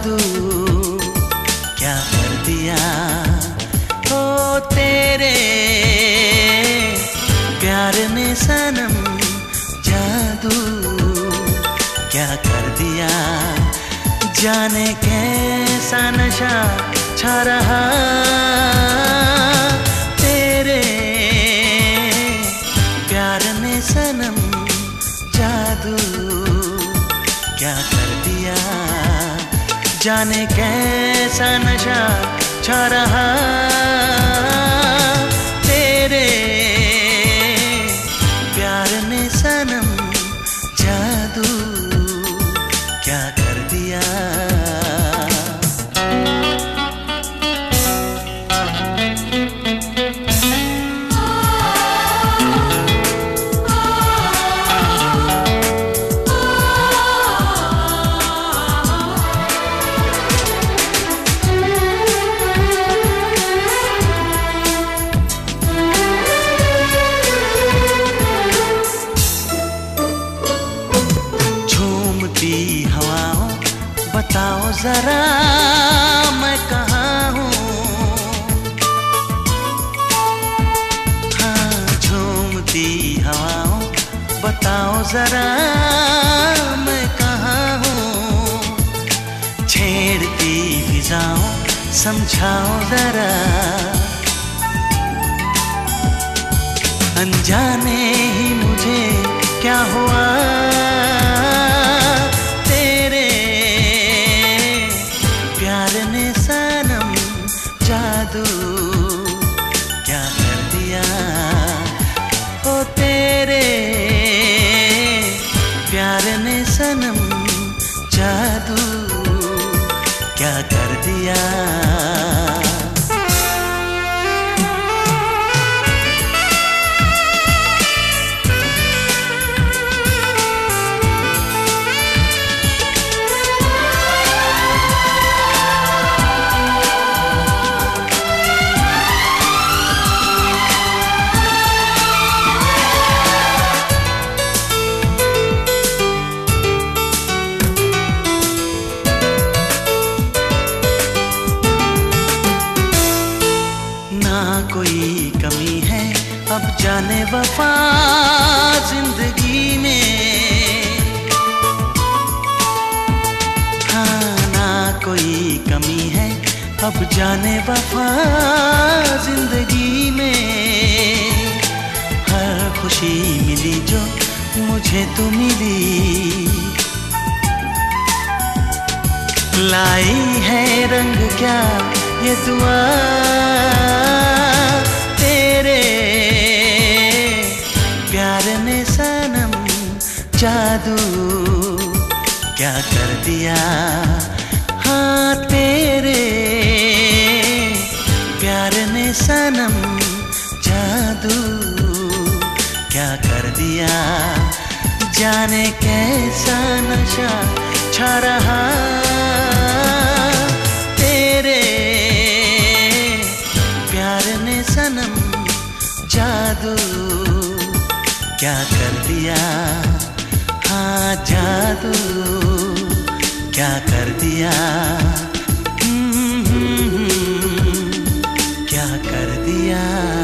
जादू क्या कर दिया। ओ तेरे प्यार ने सनम जादू क्या कर दिया। जाने कैसा नशा छा रहा तेरे प्यार ने सनम जादू क्या कर दिया। जाने कैसा नशा छा रहा तेरे प्यार ने सनम जादू क्या कर दिया। हवाओं बताओ जरा मैं कहाँ हूँ। हाँ झूमती हवाओं बताओ जरा मैं कहाँ हूँ। छेड़ती फिजाओं समझाओ जरा अनजाने ही मुझे क्या हुआ तेरे प्यार ने सनम जादू क्या कर दिया। ओ तेरे प्यार ने सनम जादू क्या कर दिया। कोई कमी है अब जाने वफा जिंदगी में। हाँ ना कोई कमी है अब जाने वफा जिंदगी में। हर खुशी मिली जो मुझे तू मिली लाई है रंग क्या ये दुआ तेरे प्यार ने सनम जादू क्या कर दिया। हाँ तेरे प्यार ने सनम जादू क्या कर दिया। जाने कैसा नशा छा रहा तेरे प्यार ने सनम जादू क्या कर दिया। हाँ जादू क्या कर दिया। क्या कर दिया।